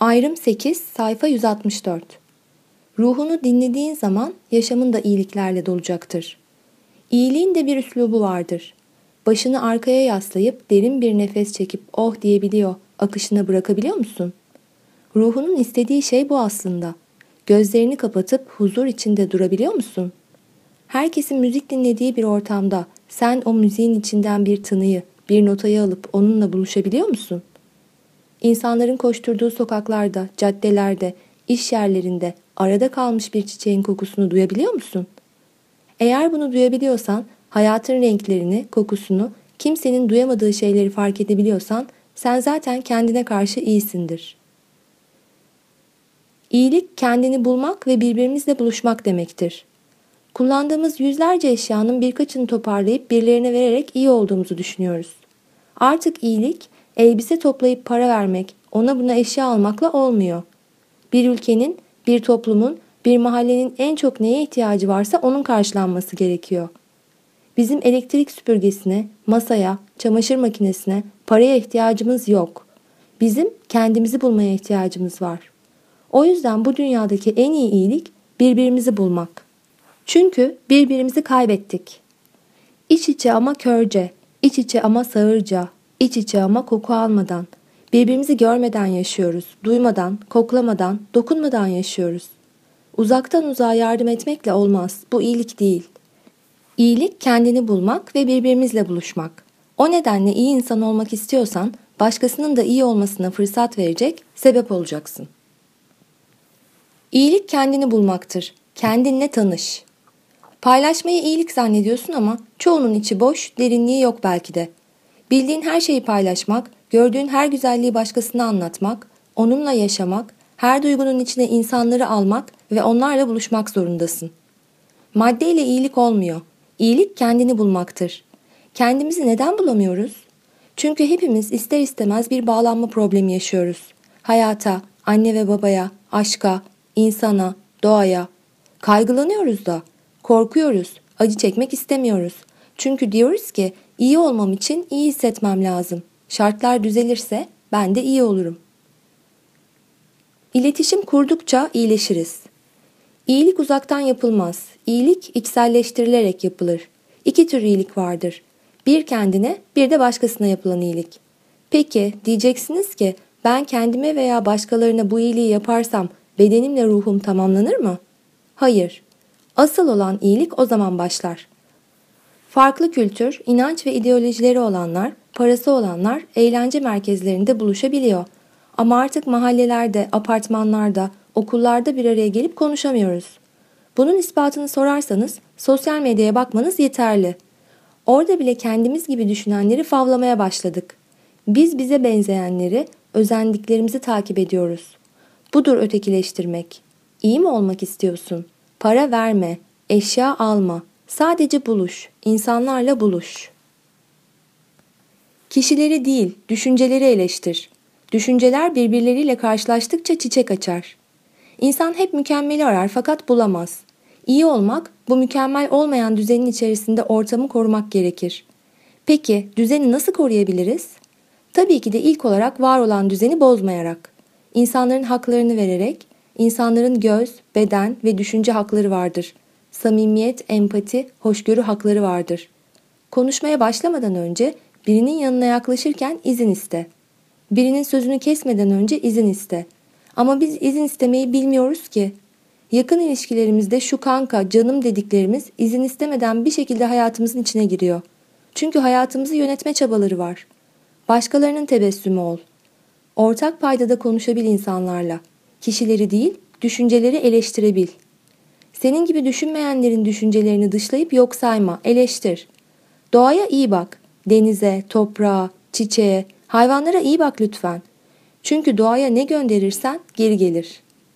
Ayrım 8, sayfa 164. Ruhunu dinlediğin zaman yaşamın da iyiliklerle dolacaktır. İyiliğin de bir üslubu vardır. Başını arkaya yaslayıp derin bir nefes çekip oh diyebiliyor, akışına bırakabiliyor musun? Ruhunun istediği şey bu aslında. Gözlerini kapatıp huzur içinde durabiliyor musun? Herkesin müzik dinlediği bir ortamda sen o müziğin içinden bir tınıyı, bir notayı alıp onunla buluşabiliyor musun? İnsanların koşturduğu sokaklarda, caddelerde, iş yerlerinde arada kalmış bir çiçeğin kokusunu duyabiliyor musun? Eğer bunu duyabiliyorsan, hayatın renklerini, kokusunu, kimsenin duyamadığı şeyleri fark edebiliyorsan, sen zaten kendine karşı iyisindir. İyilik kendini bulmak ve birbirimizle buluşmak demektir. Kullandığımız yüzlerce eşyanın birkaçını toparlayıp birilerine vererek iyi olduğumuzu düşünüyoruz. Artık iyilik, elbise toplayıp para vermek, ona buna eşya almakla olmuyor. Bir ülkenin, bir toplumun, bir mahallenin en çok neye ihtiyacı varsa onun karşılanması gerekiyor. Bizim elektrik süpürgesine, masaya, çamaşır makinesine, paraya ihtiyacımız yok. Bizim kendimizi bulmaya ihtiyacımız var. O yüzden bu dünyadaki en iyi iyilik birbirimizi bulmak. Çünkü birbirimizi kaybettik. İç içe ama körce, iç içe ama sağırca, iç içe ama koku almadan, birbirimizi görmeden yaşıyoruz, duymadan, koklamadan, dokunmadan yaşıyoruz. Uzaktan uzağa yardım etmekle olmaz, bu iyilik değil. İyilik kendini bulmak ve birbirimizle buluşmak. O nedenle iyi insan olmak istiyorsan, başkasının da iyi olmasına fırsat verecek, sebep olacaksın. İyilik kendini bulmaktır. Kendinle tanış. Paylaşmayı iyilik zannediyorsun ama çoğunun içi boş, derinliği yok belki de. Bildiğin her şeyi paylaşmak, gördüğün her güzelliği başkasına anlatmak, onunla yaşamak, her duygunun içine insanları almak ve onlarla buluşmak zorundasın. Maddeyle iyilik olmuyor. İyilik kendini bulmaktır. Kendimizi neden bulamıyoruz? Çünkü hepimiz ister istemez bir bağlanma problemi yaşıyoruz. Hayata, anne ve babaya, aşka, insana, doğaya. Kaygılanıyoruz da, korkuyoruz, acı çekmek istemiyoruz. Çünkü diyoruz ki iyi olmam için iyi hissetmem lazım. Şartlar düzelirse ben de iyi olurum. İletişim kurdukça iyileşiriz. İyilik uzaktan yapılmaz. İyilik içselleştirilerek yapılır. İki tür iyilik vardır. Bir kendine, bir de başkasına yapılan iyilik. Peki diyeceksiniz ki ben kendime veya başkalarına bu iyiliği yaparsam bedenimle ruhum tamamlanır mı? Hayır. Asıl olan iyilik o zaman başlar. Farklı kültür, inanç ve ideolojileri olanlar, parası olanlar eğlence merkezlerinde buluşabiliyor. Ama artık mahallelerde, apartmanlarda, okullarda bir araya gelip konuşamıyoruz. Bunun ispatını sorarsanız sosyal medyaya bakmanız yeterli. Orada bile kendimiz gibi düşünenleri favlamaya başladık. Biz bize benzeyenleri, özendiklerimizi takip ediyoruz. Budur ötekileştirmek. İyi mi olmak istiyorsun? Para verme, eşya alma. Sadece buluş, insanlarla buluş. Kişileri değil, düşünceleri eleştir. Düşünceler birbirleriyle karşılaştıkça çiçek açar. İnsan hep mükemmeli arar fakat bulamaz. İyi olmak, bu mükemmel olmayan düzenin içerisinde ortamı korumak gerekir. Peki, düzeni nasıl koruyabiliriz? Tabii ki de ilk olarak var olan düzeni bozmayarak. İnsanların haklarını vererek, insanların göz, beden ve düşünce hakları vardır. Samimiyet, empati, hoşgörü hakları vardır. Konuşmaya başlamadan önce birinin yanına yaklaşırken izin iste. Birinin sözünü kesmeden önce izin iste. Ama biz izin istemeyi bilmiyoruz ki. Yakın ilişkilerimizde şu kanka, canım dediklerimiz izin istemeden bir şekilde hayatımızın içine giriyor. Çünkü hayatımızı yönetme çabaları var. Başkalarının tebessümü ol. Ortak paydada konuşabil insanlarla. Kişileri değil, düşünceleri eleştirebil. Senin gibi düşünmeyenlerin düşüncelerini dışlayıp yok sayma, eleştir. Doğaya iyi bak. Denize, toprağa, çiçeğe, hayvanlara iyi bak lütfen. Çünkü doğaya ne gönderirsen geri gelir.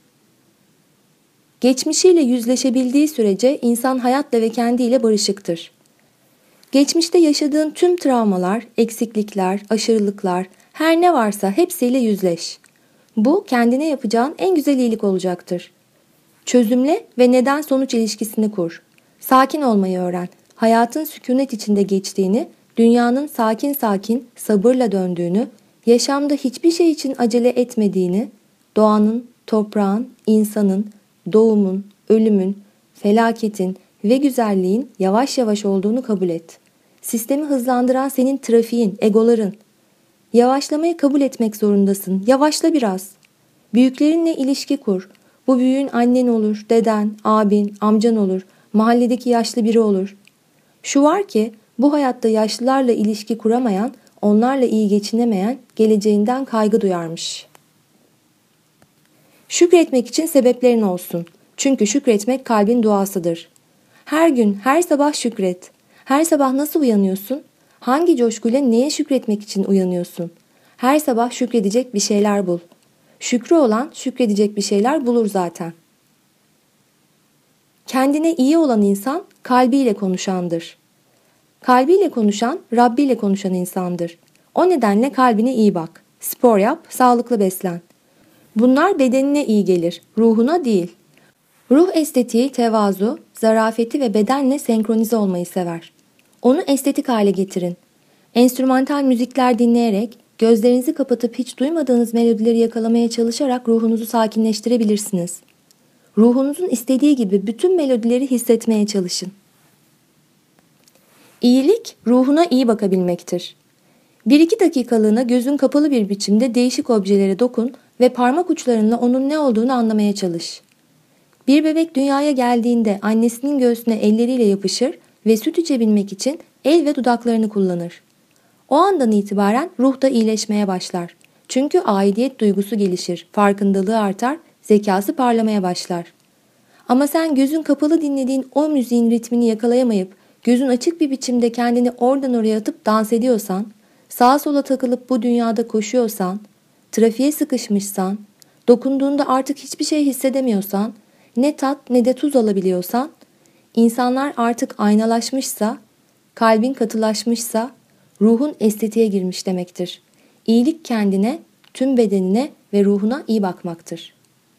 Geçmişiyle yüzleşebildiği sürece insan hayatla ve kendiyle barışıktır. Geçmişte yaşadığın tüm travmalar, eksiklikler, aşırılıklar, her ne varsa hepsiyle yüzleş. Bu kendine yapacağın en güzel iyilik olacaktır. Çözümle ve neden sonuç ilişkisini kur. Sakin olmayı öğren. Hayatın sükunet içinde geçtiğini, dünyanın sakin sakin, sabırla döndüğünü, yaşamda hiçbir şey için acele etmediğini, Doğanın, toprağın, insanın, doğumun, ölümün, felaketin ve güzelliğin yavaş yavaş olduğunu kabul et. Sistemi hızlandıran senin trafiğin, egoların. Yavaşlamayı kabul etmek zorundasın. Yavaşla biraz. Büyüklerinle ilişki kur. Bu büyüğün annen olur, deden, abin, amcan olur, mahalledeki yaşlı biri olur. Şu var ki bu hayatta yaşlılarla ilişki kuramayan, onlarla iyi geçinemeyen geleceğinden kaygı duyarmış. Şükretmek için sebeplerin olsun. Çünkü şükretmek kalbin duasıdır. Her gün, her sabah şükret. Her sabah nasıl uyanıyorsun? Hangi coşkuyla neye şükretmek için uyanıyorsun? Her sabah şükredecek bir şeyler bul. Şükrü olan şükredecek bir şeyler bulur zaten. Kendine iyi olan insan kalbiyle konuşandır. Kalbiyle konuşan, Rabbi ile konuşan insandır. O nedenle kalbine iyi bak. Spor yap, sağlıklı beslen. Bunlar bedenine iyi gelir, ruhuna değil. Ruh estetiği, tevazu, zarafeti ve bedenle senkronize olmayı sever. Onu estetik hale getirin. Enstrümantal müzikler dinleyerek, gözlerinizi kapatıp hiç duymadığınız melodileri yakalamaya çalışarak ruhunuzu sakinleştirebilirsiniz. Ruhunuzun istediği gibi bütün melodileri hissetmeye çalışın. İyilik, ruhuna iyi bakabilmektir. 1-2 dakikalığına gözün kapalı bir biçimde değişik objelere dokun ve parmak uçlarınla onun ne olduğunu anlamaya çalış. Bir bebek dünyaya geldiğinde annesinin göğsüne elleriyle yapışır ve süt içebilmek için el ve dudaklarını kullanır. O andan itibaren ruh da iyileşmeye başlar. Çünkü aidiyet duygusu gelişir, farkındalığı artar, zekası parlamaya başlar. Ama sen gözün kapalı dinlediğin o müziğin ritmini yakalayamayıp gözün açık bir biçimde kendini oradan oraya atıp dans ediyorsan, sağa sola takılıp bu dünyada koşuyorsan, trafiğe sıkışmışsan, dokunduğunda artık hiçbir şey hissedemiyorsan, ne tat ne de tuz alabiliyorsan, insanlar artık aynalaşmışsa, kalbin katılaşmışsa, ruhun estetiğe girmiş demektir. İyilik kendine, tüm bedenine ve ruhuna iyi bakmaktır.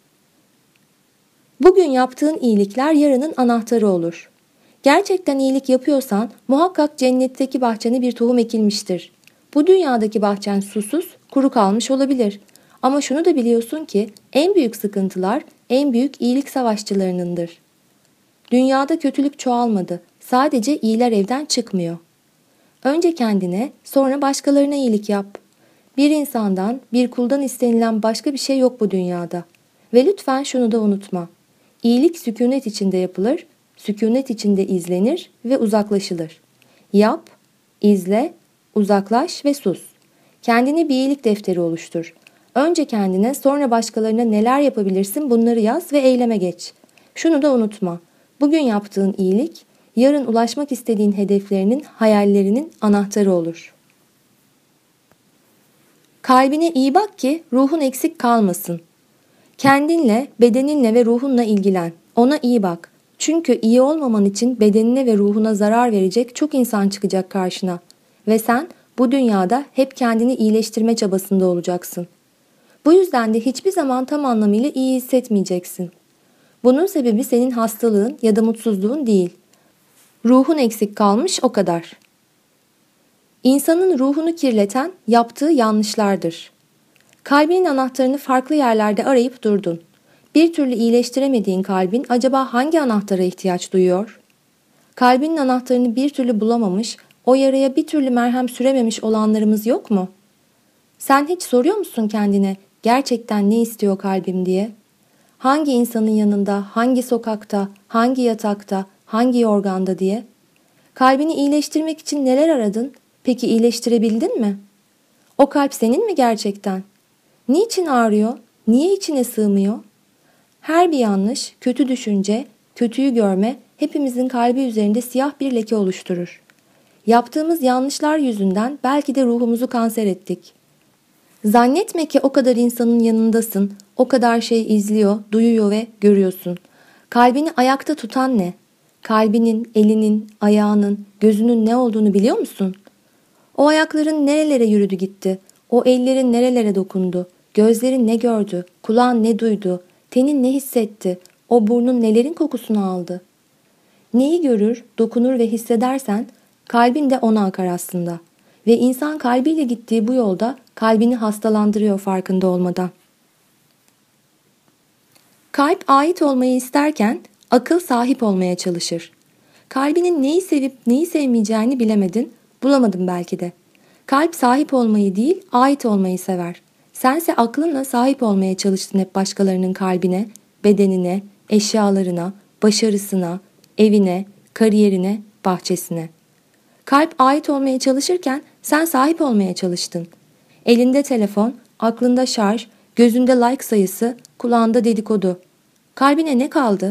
Bugün yaptığın iyilikler yarının anahtarı olur. Gerçekten iyilik yapıyorsan muhakkak cennetteki bahçene bir tohum ekilmiştir. Bu dünyadaki bahçen susuz, kuru kalmış olabilir. Ama şunu da biliyorsun ki en büyük sıkıntılar en büyük iyilik savaşçılarınındır. Dünyada kötülük çoğalmadı. Sadece iyiler evden çıkmıyor. Önce kendine, sonra başkalarına iyilik yap. Bir insandan, bir kuldan istenilen başka bir şey yok bu dünyada. Ve lütfen şunu da unutma. İyilik sükunet içinde yapılır, sükunet içinde izlenir ve uzaklaşılır. Yap, izle, uzaklaş ve sus. Kendine bir iyilik defteri oluştur. Önce kendine, sonra başkalarına neler yapabilirsin bunları yaz ve eyleme geç. Şunu da unutma. Bugün yaptığın iyilik, yarın ulaşmak istediğin hedeflerinin, hayallerinin anahtarı olur. Kalbine iyi bak ki ruhun eksik kalmasın. Kendinle, bedeninle ve ruhunla ilgilen. Ona iyi bak. Çünkü iyi olmaman için bedenine ve ruhuna zarar verecek çok insan çıkacak karşına. Ve sen bu dünyada hep kendini iyileştirme çabasında olacaksın. Bu yüzden de hiçbir zaman tam anlamıyla iyi hissetmeyeceksin. Bunun sebebi senin hastalığın ya da mutsuzluğun değil. Ruhun eksik kalmış o kadar. İnsanın ruhunu kirleten yaptığı yanlışlardır. Kalbinin anahtarını farklı yerlerde arayıp durdun. Bir türlü iyileştiremediğin kalbin acaba hangi anahtara ihtiyaç duyuyor? Kalbinin anahtarını bir türlü bulamamış, o yaraya bir türlü merhem sürememiş olanlarımız yok mu? Sen hiç soruyor musun kendine gerçekten ne istiyor kalbim diye? Hangi insanın yanında, hangi sokakta, hangi yatakta, hangi yorganda diye? Kalbini iyileştirmek için neler aradın? Peki iyileştirebildin mi? O kalp senin mi gerçekten? Niçin ağrıyor? Niye içine sığmıyor? Her bir yanlış, kötü düşünce, kötüyü görme hepimizin kalbi üzerinde siyah bir leke oluşturur. Yaptığımız yanlışlar yüzünden belki de ruhumuzu kanser ettik. Zannetme ki o kadar insanın yanındasın, o kadar şey izliyor, duyuyor ve görüyorsun. Kalbini ayakta tutan ne? Kalbinin, elinin, ayağının, gözünün ne olduğunu biliyor musun? O ayakların nerelere yürüdü gitti? O ellerin nerelere dokundu? Gözlerin ne gördü? Kulağın ne duydu? Tenin ne hissetti? O burnun nelerin kokusunu aldı? Neyi görür, dokunur ve hissedersen kalbin de ona akar aslında. Ve insan kalbiyle gittiği bu yolda kalbini hastalandırıyor farkında olmadan. Kalp ait olmayı isterken akıl sahip olmaya çalışır. Kalbinin neyi sevip neyi sevmeyeceğini bilemedin, bulamadın belki de. Kalp sahip olmayı değil, ait olmayı sever. Sense aklınla sahip olmaya çalıştın hep başkalarının kalbine, bedenine, eşyalarına, başarısına, evine, kariyerine, bahçesine. Kalp ait olmaya çalışırken sen sahip olmaya çalıştın. Elinde telefon, aklında şarj, gözünde like sayısı, kulağında dedikodu. Kalbine ne kaldı?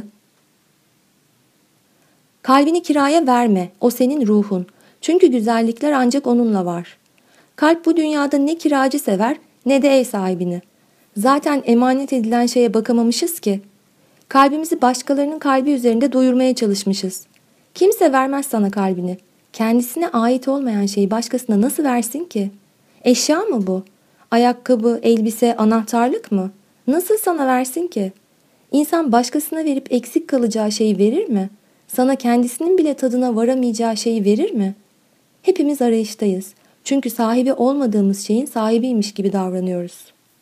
Kalbini kiraya verme, o senin ruhun. Çünkü güzellikler ancak onunla var. Kalp bu dünyada ne kiracı sever ne de ev sahibini. Zaten emanet edilen şeye bakamamışız ki. Kalbimizi başkalarının kalbi üzerinde doyurmaya çalışmışız. Kimse vermez sana kalbini. Kendisine ait olmayan şeyi başkasına nasıl versin ki? Eşya mı bu? Ayakkabı, elbise, anahtarlık mı? Nasıl sana versin ki? İnsan başkasına verip eksik kalacağı şeyi verir mi? Sana kendisinin bile tadına varamayacağı şeyi verir mi? Hepimiz arayıştayız. Çünkü sahibi olmadığımız şeyin sahibiymiş gibi davranıyoruz.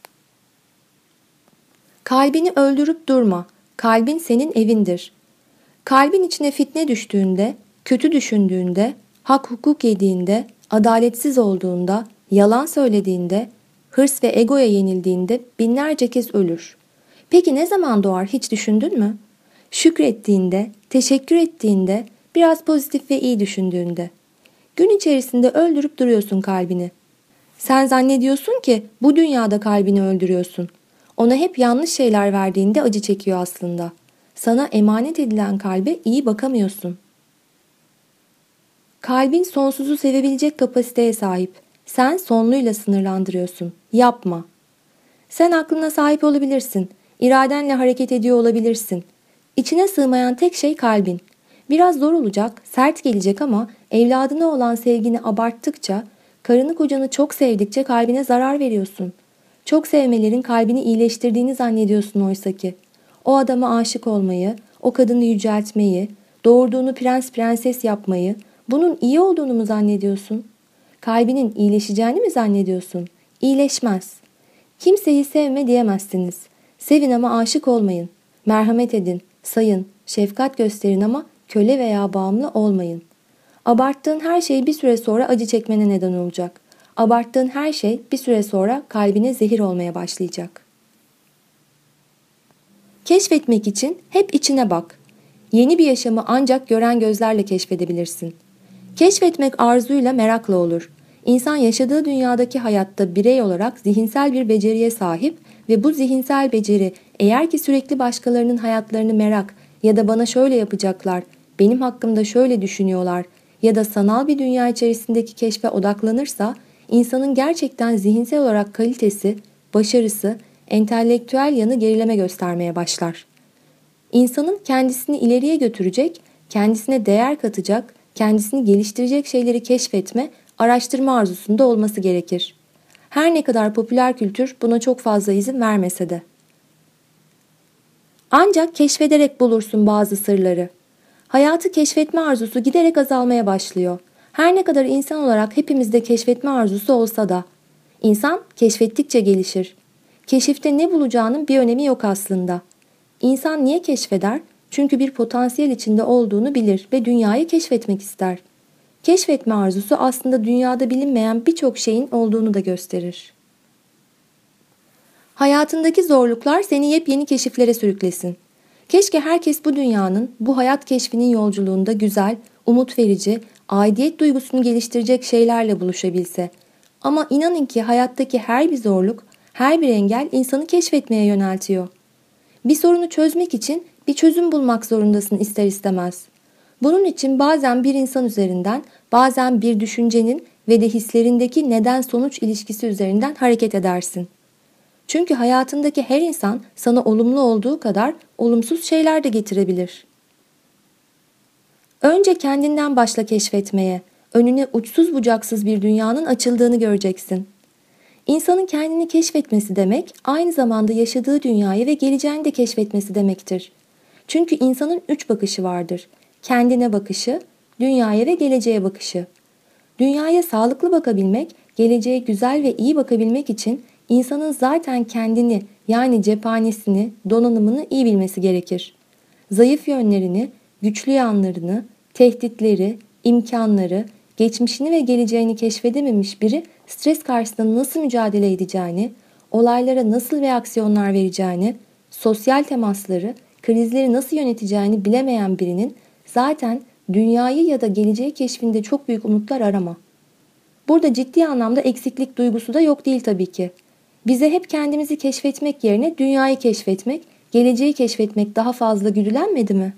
Kalbini öldürüp durma. Kalbin senin evindir. Kalbin içine fitne düştüğünde, kötü düşündüğünde, hak hukuk yediğinde, adaletsiz olduğunda, yalan söylediğinde, hırs ve egoya yenildiğinde binlerce kez ölür. Peki ne zaman doğar hiç düşündün mü? Şükrettiğinde, teşekkür ettiğinde, biraz pozitif ve iyi düşündüğünde. Gün içerisinde öldürüp duruyorsun kalbini. Sen zannediyorsun ki bu dünyada kalbini öldürüyorsun. Ona hep yanlış şeyler verdiğinde acı çekiyor aslında. Sana emanet edilen kalbe iyi bakamıyorsun. Kalbin sonsuzu sevebilecek kapasiteye sahip. Sen sonluyla sınırlandırıyorsun. Yapma. Sen aklına sahip olabilirsin. İradenle hareket ediyor olabilirsin. İçine sığmayan tek şey kalbin. Biraz zor olacak, sert gelecek ama evladına olan sevgini abarttıkça, karını kocanı çok sevdikçe kalbine zarar veriyorsun. Çok sevmelerin kalbini iyileştirdiğini zannediyorsun oysaki. O adama aşık olmayı, o kadını yüceltmeyi, doğurduğunu prens prenses yapmayı, bunun iyi olduğunu mu zannediyorsun? Kalbinin iyileşeceğini mi zannediyorsun? İyileşmez. Kimseyi sevme diyemezsiniz. Sevin ama aşık olmayın. Merhamet edin, sayın, şefkat gösterin ama köle veya bağımlı olmayın. Abarttığın her şey bir süre sonra acı çekmene neden olacak. Abarttığın her şey bir süre sonra kalbine zehir olmaya başlayacak. Keşfetmek için hep içine bak. Yeni bir yaşamı ancak gören gözlerle keşfedebilirsin. Keşfetmek arzuyla, merakla olur. İnsan yaşadığı dünyadaki hayatta birey olarak zihinsel bir beceriye sahip ve bu zihinsel beceri eğer ki sürekli başkalarının hayatlarını merak ya da bana şöyle yapacaklar, benim hakkımda şöyle düşünüyorlar ya da sanal bir dünya içerisindeki keşfe odaklanırsa insanın gerçekten zihinsel olarak kalitesi, başarısı, entelektüel yanı gerileme göstermeye başlar. İnsanın kendisini ileriye götürecek, kendisine değer katacak, kendisini geliştirecek şeyleri keşfetme, araştırma arzusunda olması gerekir. Her ne kadar popüler kültür buna çok fazla izin vermese de. Ancak keşfederek bulursun bazı sırları. Hayatı keşfetme arzusu giderek azalmaya başlıyor. Her ne kadar insan olarak hepimizde keşfetme arzusu olsa da. İnsan keşfettikçe gelişir. Keşifte ne bulacağının bir önemi yok aslında. İnsan niye keşfeder? Çünkü bir potansiyel içinde olduğunu bilir ve dünyayı keşfetmek ister. Keşfetme arzusu aslında dünyada bilinmeyen birçok şeyin olduğunu da gösterir. Hayatındaki zorluklar seni yepyeni keşiflere sürüklesin. Keşke herkes bu dünyanın, bu hayat keşfinin yolculuğunda güzel, umut verici, aidiyet duygusunu geliştirecek şeylerle buluşabilse. Ama inanın ki hayattaki her bir zorluk, her bir engel insanı keşfetmeye yöneltiyor. Bir sorunu çözmek için bir çözüm bulmak zorundasın ister istemez. Bunun için bazen bir insan üzerinden, bazen bir düşüncenin ve de hislerindeki neden-sonuç ilişkisi üzerinden hareket edersin. Çünkü hayatındaki her insan sana olumlu olduğu kadar olumsuz şeyler de getirebilir. Önce kendinden başla keşfetmeye, önüne uçsuz bucaksız bir dünyanın açıldığını göreceksin. İnsanın kendini keşfetmesi demek, aynı zamanda yaşadığı dünyayı ve geleceğini de keşfetmesi demektir. Çünkü insanın 3 bakışı vardır. Kendine bakışı, dünyaya ve geleceğe bakışı. Dünyaya sağlıklı bakabilmek, geleceğe güzel ve iyi bakabilmek için insanın zaten kendini, yani cephanesini, donanımını iyi bilmesi gerekir. Zayıf yönlerini, güçlü yanlarını, tehditleri, imkanları, geçmişini ve geleceğini keşfedememiş biri stres karşısında nasıl mücadele edeceğini, olaylara nasıl reaksiyonlar vereceğini, sosyal temasları, krizleri nasıl yöneteceğini bilemeyen birinin zaten dünyayı ya da geleceği keşfinde çok büyük umutlar arama. Burada ciddi anlamda eksiklik duygusu da yok değil tabii ki. Bize hep kendimizi keşfetmek yerine dünyayı keşfetmek, geleceği keşfetmek daha fazla güdülenmedi mi?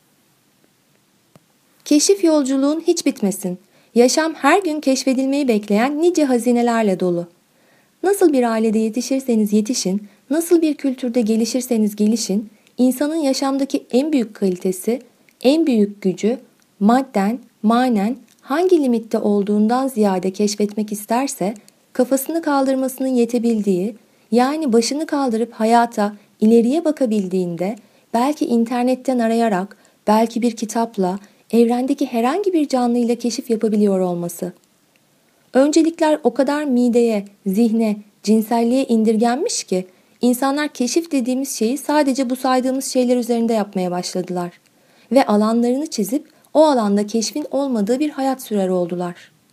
Keşif yolculuğun hiç bitmesin. Yaşam her gün keşfedilmeyi bekleyen nice hazinelerle dolu. Nasıl bir ailede yetişirseniz yetişin, nasıl bir kültürde gelişirseniz gelişin, insanın yaşamdaki en büyük kalitesi, en büyük gücü, madden, manen hangi limitte olduğundan ziyade keşfetmek isterse, kafasını kaldırmasının yetebildiği, yani başını kaldırıp hayata, ileriye bakabildiğinde, belki internetten arayarak, belki bir kitapla, evrendeki herhangi bir canlıyla keşif yapabiliyor olması. Öncelikler o kadar mideye, zihne, cinselliğe indirgenmiş ki, insanlar keşif dediğimiz şeyi sadece bu saydığımız şeyler üzerinde yapmaya başladılar. Ve alanlarını çizip o alanda keşfin olmadığı bir hayat sürer oldular.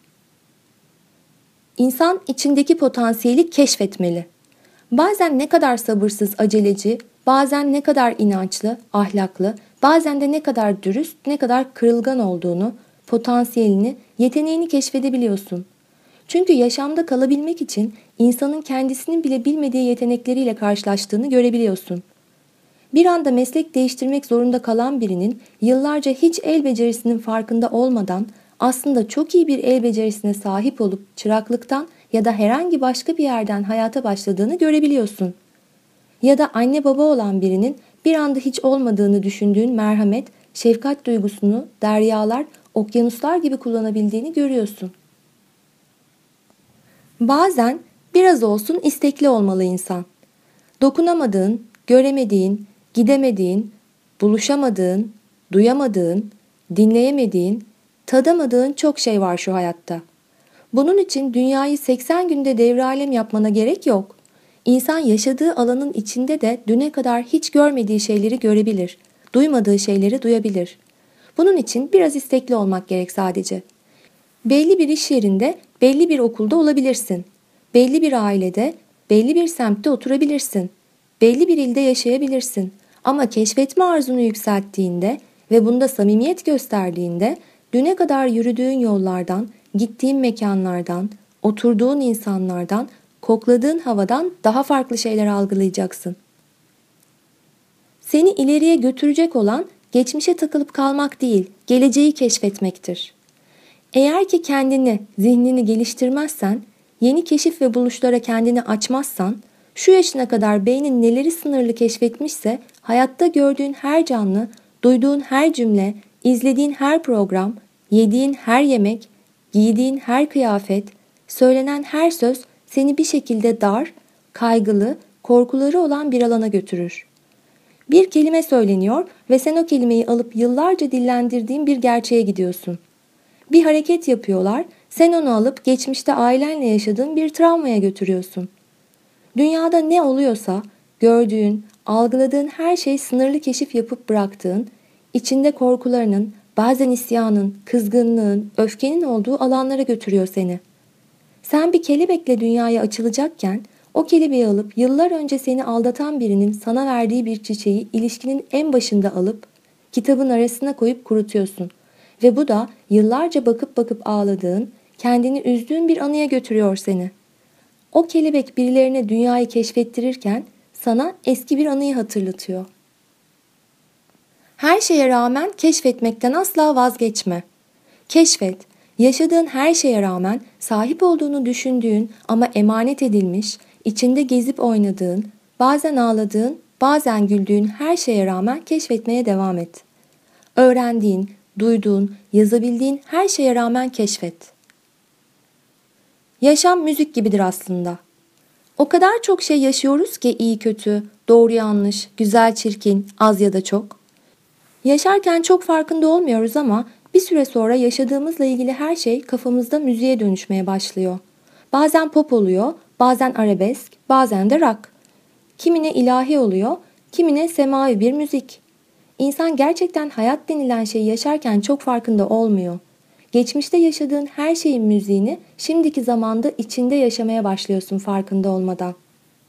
İnsan içindeki potansiyeli keşfetmeli. Bazen ne kadar sabırsız, aceleci, bazen ne kadar inançlı, ahlaklı, bazen de ne kadar dürüst, ne kadar kırılgan olduğunu, potansiyelini, yeteneğini keşfedebiliyorsun. Çünkü yaşamda kalabilmek için insanın kendisinin bile bilmediği yetenekleriyle karşılaştığını görebiliyorsun. Bir anda meslek değiştirmek zorunda kalan birinin yıllarca hiç el becerisinin farkında olmadan aslında çok iyi bir el becerisine sahip olup çıraklıktan ya da herhangi başka bir yerden hayata başladığını görebiliyorsun. Ya da anne baba olan birinin bir anda hiç olmadığını düşündüğün merhamet, şefkat duygusunu deryalar, okyanuslar gibi kullanabildiğini görüyorsun. Bazen biraz olsun istekli olmalı insan. Dokunamadığın, göremediğin, gidemediğin, buluşamadığın, duyamadığın, dinleyemediğin, tadamadığın çok şey var şu hayatta. Bunun için dünyayı 80 günde devralem yapmana gerek yok. İnsan yaşadığı alanın içinde de düne kadar hiç görmediği şeyleri görebilir, duymadığı şeyleri duyabilir. Bunun için biraz istekli olmak gerek sadece. Belli bir iş yerinde, belli bir okulda olabilirsin. Belli bir ailede, belli bir semtte oturabilirsin. Belli bir ilde yaşayabilirsin. Ama keşfetme arzunu yükselttiğinde ve bunda samimiyet gösterdiğinde düne kadar yürüdüğün yollardan, gittiğin mekanlardan, oturduğun insanlardan, kokladığın havadan daha farklı şeyler algılayacaksın. Seni ileriye götürecek olan geçmişe takılıp kalmak değil, geleceği keşfetmektir. Eğer ki kendini, zihnini geliştirmezsen, yeni keşif ve buluşlara kendini açmazsan, şu yaşına kadar beynin neleri sınırlı keşfetmişse, hayatta gördüğün her canlı, duyduğun her cümle, izlediğin her program, yediğin her yemek, giydiğin her kıyafet, söylenen her söz seni bir şekilde dar, kaygılı, korkuları olan bir alana götürür. Bir kelime söyleniyor ve sen o kelimeyi alıp yıllarca dillendirdiğin bir gerçeğe gidiyorsun. Bir hareket yapıyorlar, sen onu alıp geçmişte ailenle yaşadığın bir travmaya götürüyorsun. Dünyada ne oluyorsa, gördüğün, algıladığın her şey sınırlı keşif yapıp bıraktığın, içinde korkularının, bazen isyanın, kızgınlığın, öfkenin olduğu alanlara götürüyor seni. Sen bir kelebekle dünyaya açılacakken, o kelebeği alıp yıllar önce seni aldatan birinin sana verdiği bir çiçeği ilişkinin en başında alıp, kitabın arasına koyup kurutuyorsun. Ve bu da yıllarca bakıp bakıp ağladığın, kendini üzdüğün bir anıya götürüyor seni. O kelebek birilerine dünyayı keşfettirirken sana eski bir anıyı hatırlatıyor. Her şeye rağmen keşfetmekten asla vazgeçme. Keşfet, yaşadığın her şeye rağmen sahip olduğunu düşündüğün ama emanet edilmiş, içinde gezip oynadığın, bazen ağladığın, bazen güldüğün her şeye rağmen keşfetmeye devam et. Öğrendiğin, duyduğun, yazabildiğin her şeye rağmen keşfet. Yaşam müzik gibidir aslında. O kadar çok şey yaşıyoruz ki iyi kötü, doğru yanlış, güzel çirkin, az ya da çok. Yaşarken çok farkında olmuyoruz ama bir süre sonra yaşadığımızla ilgili her şey kafamızda müziğe dönüşmeye başlıyor. Bazen pop oluyor, bazen arabesk, bazen de rock. Kimine ilahi oluyor, kimine semavi bir müzik. İnsan gerçekten hayat denilen şeyi yaşarken çok farkında olmuyor. Geçmişte yaşadığın her şeyin müziğini şimdiki zamanda içinde yaşamaya başlıyorsun farkında olmadan.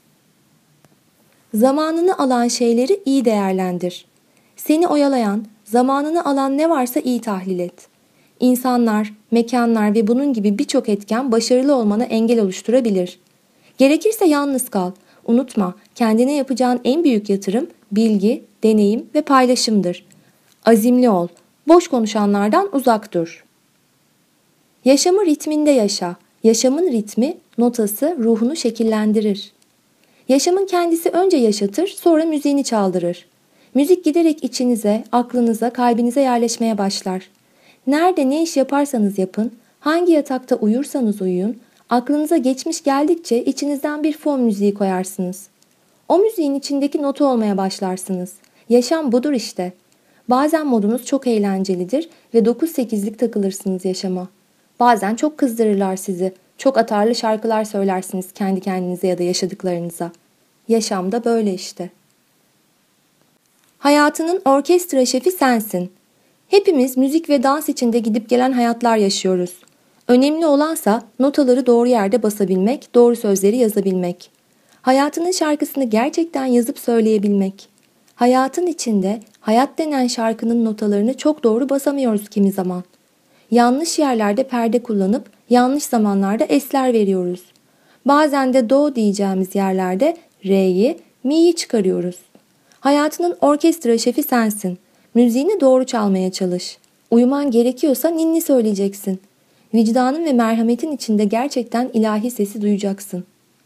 Zamanını alan şeyleri iyi değerlendir. Seni oyalayan, zamanını alan ne varsa iyi tahlil et. İnsanlar, mekanlar ve bunun gibi birçok etken başarılı olmana engel oluşturabilir. Gerekirse yalnız kal. Unutma, kendine yapacağın en büyük yatırım bilgi, deneyim ve paylaşımdır. Azimli ol. Boş konuşanlardan uzak dur. Yaşamı ritminde yaşa. Yaşamın ritmi, notası ruhunu şekillendirir. Yaşamın kendisi önce yaşatır, sonra müziğini çaldırır. Müzik giderek içinize, aklınıza, kalbinize yerleşmeye başlar. Nerede ne iş yaparsanız yapın, hangi yatakta uyursanız uyuyun, aklınıza geçmiş geldikçe içinizden bir fon müziği koyarsınız. O müziğin içindeki nota olmaya başlarsınız. Yaşam budur işte. Bazen modunuz çok eğlencelidir ve 9-8'lik takılırsınız yaşama. Bazen çok kızdırırlar sizi. Çok atarlı şarkılar söylersiniz kendi kendinize ya da yaşadıklarınıza. Yaşam da böyle işte. Hayatının orkestra şefi sensin. Hepimiz müzik ve dans içinde gidip gelen hayatlar yaşıyoruz. Önemli olansa notaları doğru yerde basabilmek, doğru sözleri yazabilmek. Hayatının şarkısını gerçekten yazıp söyleyebilmek. Hayatın içinde hayat denen şarkının notalarını çok doğru basamıyoruz kimi zaman. Yanlış yerlerde perde kullanıp yanlış zamanlarda esler veriyoruz. Bazen de do diyeceğimiz yerlerde re'yi, mi'yi çıkarıyoruz. Hayatının orkestra şefi sensin. Müziğini doğru çalmaya çalış. Uyuman gerekiyorsa ninni söyleyeceksin. Vicdanın ve merhametin içinde gerçekten ilahi sesi duyacaksın.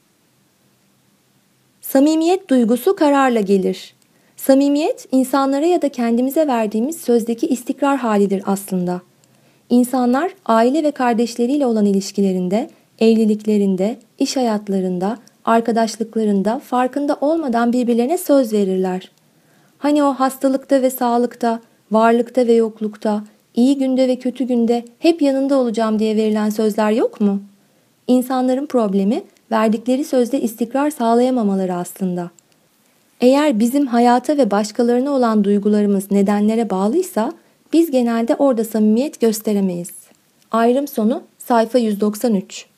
Samimiyet duygusu kararla gelir. Samimiyet, insanlara ya da kendimize verdiğimiz sözdeki istikrar halidir aslında. İnsanlar aile ve kardeşleriyle olan ilişkilerinde, evliliklerinde, iş hayatlarında, arkadaşlıklarında farkında olmadan birbirlerine söz verirler. Hani o hastalıkta ve sağlıkta, varlıkta ve yoklukta, iyi günde ve kötü günde hep yanında olacağım diye verilen sözler yok mu? İnsanların problemi verdikleri sözde istikrar sağlayamamaları aslında. Eğer bizim hayata ve başkalarına olan duygularımız nedenlere bağlıysa biz genelde orada samimiyet gösteremeyiz. Ayrım sonu sayfa 193.